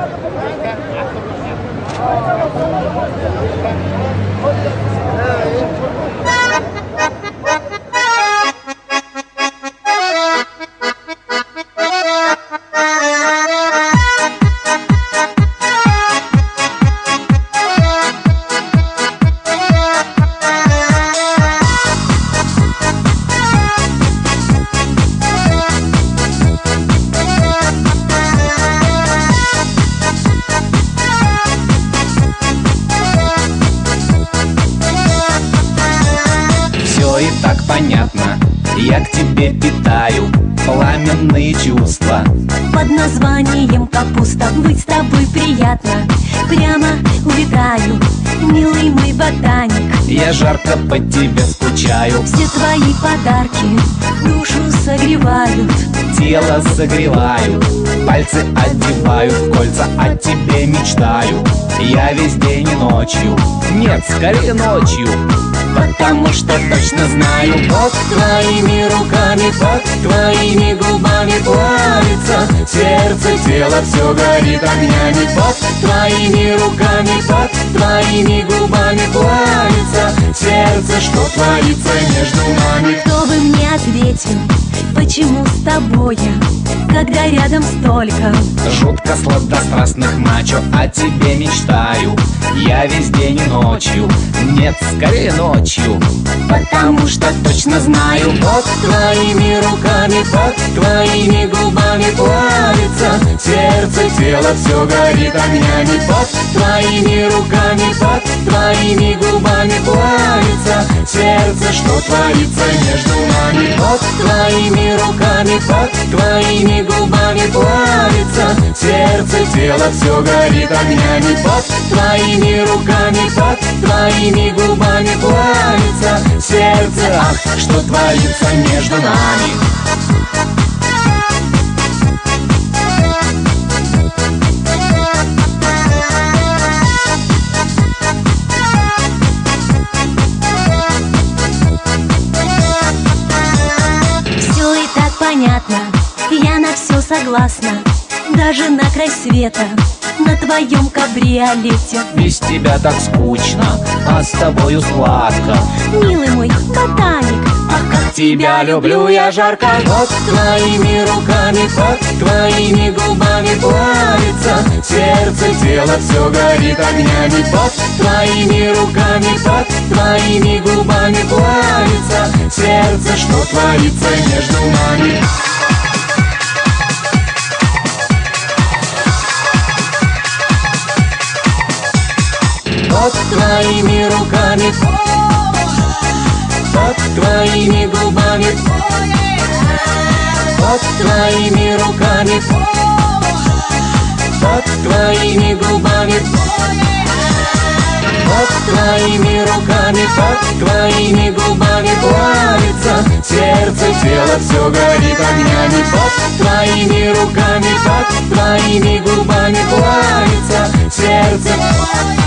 Понятно, я к тебе питаю пламенные чувства. Под названием капуста быть с тобой приятно. Прямо увитаю, милый мой ботаник. Я жарко по тебе скучаю. Все твои подарки душу согревают, тело согревают, пальцы одевают в кольца, о тебе мечтаю. Я весь день и ночью, нет, скорее ночью, потому что точно знаю, под твоими руками, под твоими губами плавится сердце, тело все горит огнями. Под твоими руками, под твоими губами плавится сердце, что творится между нами. Кто бы мне ответил, почему с тобой я, когда рядом столько жутко сладострастных мачо, о тебе мечтаю. Я весь день и ночью, нет, скорее ночью, потому что точно знаю, под твоими руками, под твоими губами плавится сердце, тело все горит огнями. Под твоими руками, под твоими губами плавится сердце, что творится между нами. Под твоими руками, под твоими губами плавится сердце, тело все горит огнями. Под твоими руками, под твоими губами плавится сердце, ах, что творится между нами. Все и так понятно, я на все согласна, даже на край света, на твоем кабриолете. Без тебя так скучно, а с тобою сладко, милый мой ботаник, ах, как тебя люблю я жарко. Под твоими руками, под твоими губами плавится сердце, тело все горит огнями. Под твоими руками, под твоими губами плавится сердце, что творится между нами. Под твоими руками, под твоими губами, под твоими руками, под твоими губами, под твоими руками, под твоими губами плавится сердце, тело все горит огнями. Под твоими руками, под твоими губами плавится сердце.